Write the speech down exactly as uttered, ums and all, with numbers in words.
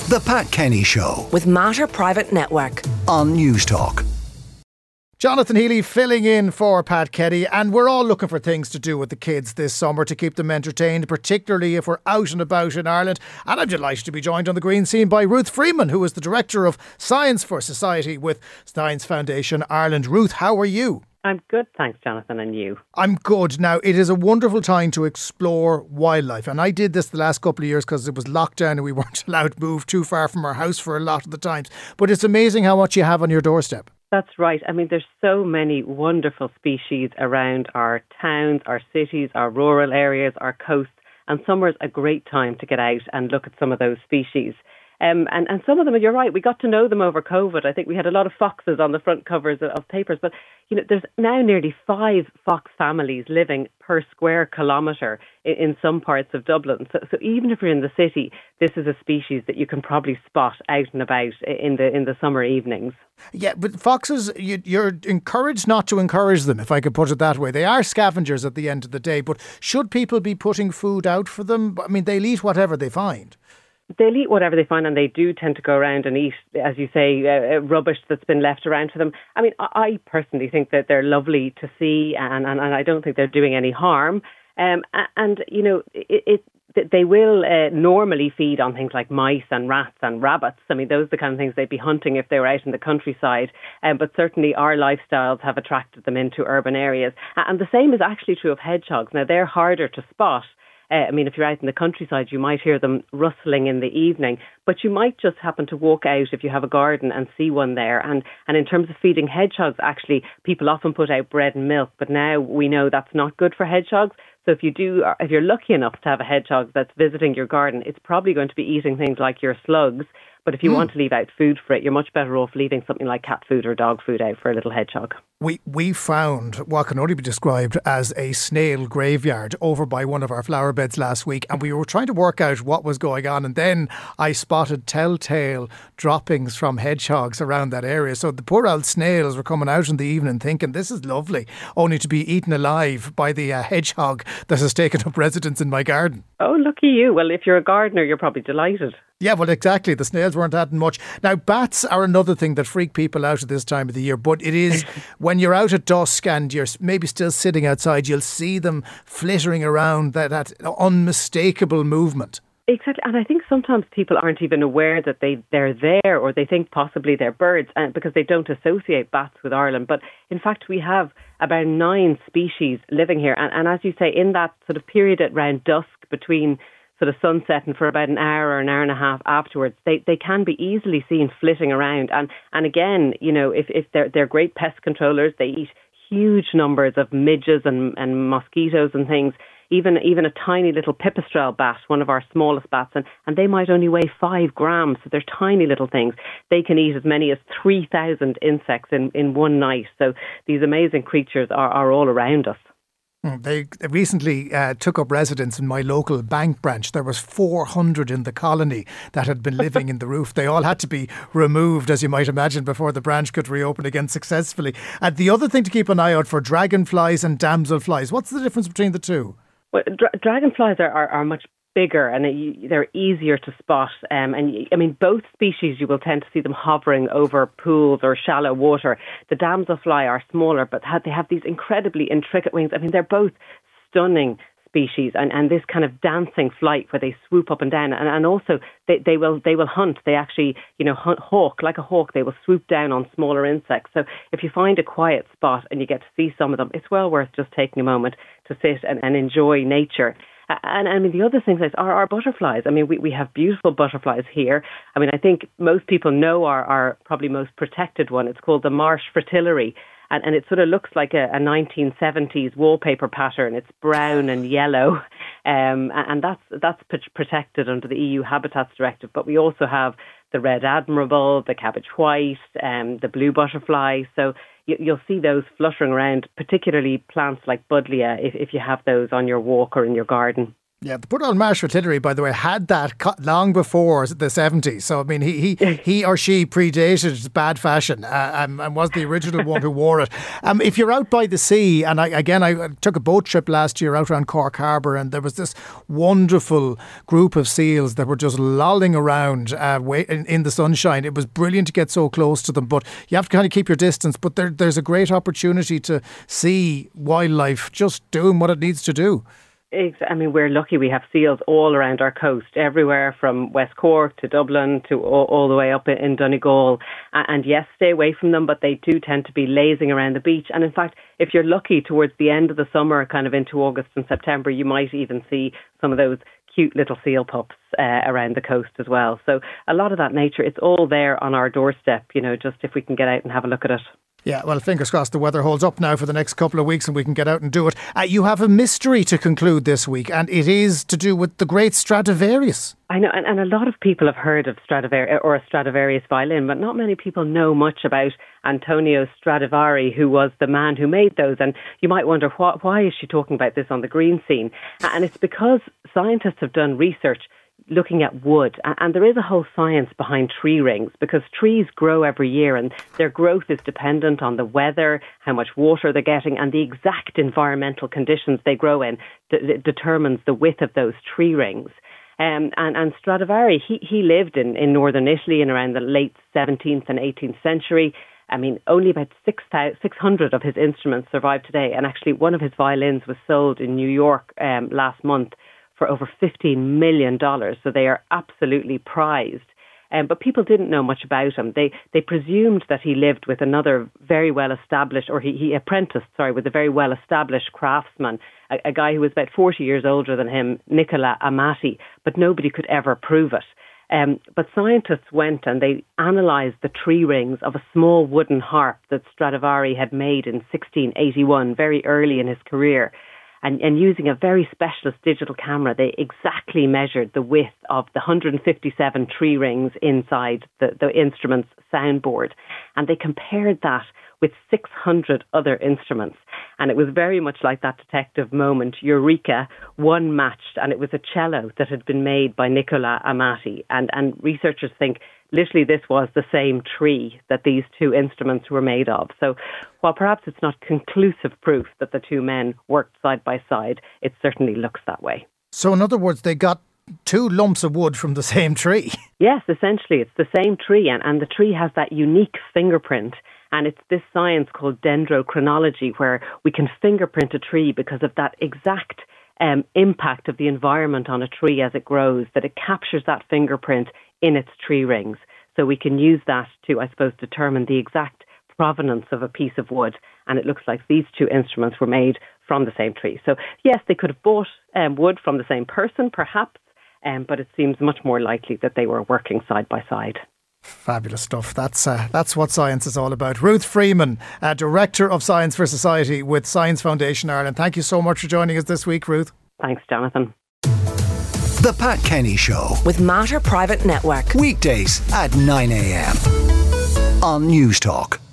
The Pat Kenny Show with Mater Private Network on News Talk. Jonathan Healy filling in for Pat Kenny, and we're all looking for things to do with the kids this summer to keep them entertained, particularly if we're out and about in Ireland. And I'm delighted to be joined on the green scene by Ruth Freeman, who is the Director of Science for Society with Science Foundation Ireland. Ruth, how are you? I'm good, thanks, Jonathan, and you? I'm good. Now, it is a wonderful time to explore wildlife, and I did this the last couple of years because it was lockdown and we weren't allowed to move too far from our house for a lot of the times. But it's amazing how much you have on your doorstep. That's right. I mean, there's so many wonderful species around our towns, our cities, our rural areas, our coasts, and summer's a great time to get out and look at some of those species. Um, and, and some of them, you're right, we got to know them over COVID. I think we had a lot of foxes on the front covers of, of papers. But, you know, there's now nearly five fox families living per square kilometre in, in some parts of Dublin. So, so even if you're in the city, this is a species that you can probably spot out and about in the in the summer evenings. Yeah, but foxes, you, you're encouraged not to encourage them, if I could put it that way. They are scavengers at the end of the day. But should people be putting food out for them? I mean, they'll eat whatever they find. They'll eat whatever they find, and they do tend to go around and eat, as you say, uh, rubbish that's been left around for them. I mean, I personally think that they're lovely to see, and, and, and I don't think they're doing any harm. Um, and, you know, it, it, they will uh, normally feed on things like mice and rats and rabbits. I mean, those are the kind of things they'd be hunting if they were out in the countryside. Um, but certainly our lifestyles have attracted them into urban areas. And the same is actually true of hedgehogs. Now, they're harder to spot. Uh, I mean, if you're out in the countryside, you might hear them rustling in the evening, but you might just happen to walk out if you have a garden and see one there. And, and in terms of feeding hedgehogs, actually, people often put out bread and milk, but now we know that's not good for hedgehogs. So if you do, if you're lucky enough to have a hedgehog that's visiting your garden, it's probably going to be eating things like your slugs. But if you mm. want to leave out food for it, you're much better off leaving something like cat food or dog food out for a little hedgehog. We we found what can only be described as a snail graveyard over by one of our flower beds last week, and we were trying to work out what was going on, and then I spotted telltale droppings from hedgehogs around that area. So the poor old snails were coming out in the evening thinking, this is lovely, only to be eaten alive by the uh, hedgehog that has taken up residence in my garden. Oh, lucky you. Well, if you're a gardener, you're probably delighted. Yeah, well, exactly. The snails weren't adding much. Now, bats are another thing that freak people out at this time of the year, but it is when you're out at dusk and you're maybe still sitting outside, you'll see them flittering around, that, that unmistakable movement. Exactly. And I think sometimes people aren't even aware that they, they're there, or they think possibly they're birds uh, because they don't associate bats with Ireland. But in fact, we have about nine species living here. And, and as you say, in that sort of period at around dusk between sort of sunset and for about an hour or an hour and a half afterwards, they, they can be easily seen flitting around. And and again, you know, if, if they're they're great pest controllers, they eat huge numbers of midges and, and mosquitoes and things. Even even a tiny little pipistrelle bat, one of our smallest bats, and, and they might only weigh five grams, so they're tiny little things. They can eat as many as three thousand insects in, in one night. So these amazing creatures are, are all around us. They recently uh, took up residence in my local bank branch. There was four hundred in the colony that had been living in the roof. They all had to be removed, as you might imagine, before the branch could reopen again successfully. And the other thing to keep an eye out for, dragonflies and damselflies. What's the difference between the two? Well, dra- dragonflies are, are, are much bigger and it, they're easier to spot. Um, and I mean, both species, you will tend to see them hovering over pools or shallow water. The damselfly are smaller, but they have these incredibly intricate wings. I mean, they're both stunning species, and, and this kind of dancing flight where they swoop up and down, and, and also they, they will they will hunt. They actually, you know, hunt, hawk like a hawk. They will swoop down on smaller insects. So if you find a quiet spot and you get to see some of them, it's well worth just taking a moment to sit and, and enjoy nature. And I mean, the other things are our butterflies. I mean, we, we have beautiful butterflies here. I mean, I think most people know our, our probably most protected one. It's called the marsh fritillary. And, and it sort of looks like a, a nineteen seventies wallpaper pattern. It's brown and yellow. Um, and that's that's protected under the E U Habitats Directive. But we also have the red admiral, the cabbage white, um, the blue butterfly. So you, you'll see those fluttering around, particularly plants like buddleia, if, if you have those on your walk or in your garden. Yeah, the Port Marsh Artillery, by the way, had that long before the seventies. So, I mean, he he, he or she predated bad fashion uh, and, and was the original one who wore it. Um, if you're out by the sea, and I, again, I took a boat trip last year out around Cork Harbour, and there was this wonderful group of seals that were just lolling around uh, in, in the sunshine. It was brilliant to get so close to them, but you have to kind of keep your distance. But there, there's a great opportunity to see wildlife just doing what it needs to do. I mean, we're lucky we have seals all around our coast, everywhere from West Cork to Dublin to all, all the way up in Donegal. And yes, stay away from them, but they do tend to be lazing around the beach. And in fact, if you're lucky towards the end of the summer, kind of into August and September, you might even see some of those cute little seal pups uh, around the coast as well. So a lot of that nature, it's all there on our doorstep, you know, just if we can get out and have a look at it. Yeah, well, fingers crossed the weather holds up now for the next couple of weeks and we can get out and do it. Uh, you have a mystery to conclude this week, and it is to do with the great Stradivarius. I know, and, and a lot of people have heard of Stradivarius or a Stradivarius violin, but not many people know much about Antonio Stradivari, who was the man who made those. And you might wonder, wh- why is she talking about this on the green scene? And it's because scientists have done research looking at wood, and there is a whole science behind tree rings, because trees grow every year and their growth is dependent on the weather, how much water they're getting, and the exact environmental conditions they grow in d- determines the width of those tree rings. Um, and, and Stradivari, he, he lived in, in northern Italy in around the late seventeenth and eighteenth century. I mean, only about six hundred of his instruments survive today, and actually one of his violins was sold in New York um, last month for over fifteen million dollars. So they are absolutely prized. Um, but people didn't know much about him. They they presumed that he lived with another very well-established, or he, he apprenticed, sorry, with a very well-established craftsman, a, a guy who was about forty years older than him, Nicola Amati, but nobody could ever prove it. Um, but scientists went and they analysed the tree rings of a small wooden harp that Stradivari had made in sixteen eighty-one, very early in his career. And, and using a very specialist digital camera, they exactly measured the width of the one hundred fifty-seven tree rings inside the, the instrument's soundboard. And they compared that with six hundred other instruments. And it was very much like that detective moment, Eureka, one matched, and it was a cello that had been made by Nicola Amati. And, and researchers think literally this was the same tree that these two instruments were made of. So while perhaps it's not conclusive proof that the two men worked side by side, it certainly looks that way. So in other words, they got two lumps of wood from the same tree? Yes, essentially it's the same tree, and, and the tree has that unique fingerprint. And it's this science called dendrochronology, where we can fingerprint a tree because of that exact um, impact of the environment on a tree as it grows, that it captures that fingerprint in its tree rings. So we can use that to, I suppose, determine the exact provenance of a piece of wood. And it looks like these two instruments were made from the same tree. So yes, they could have bought um, wood from the same person, perhaps, um, but it seems much more likely that they were working side by side. Fabulous stuff. That's uh, that's what science is all about. Ruth Freeman, uh, Director of Science for Society with Science Foundation Ireland. Thank you so much for joining us this week, Ruth. Thanks, Jonathan. The Pat Kenny Show with Mater Private Network. Weekdays at nine a.m. on News Talk.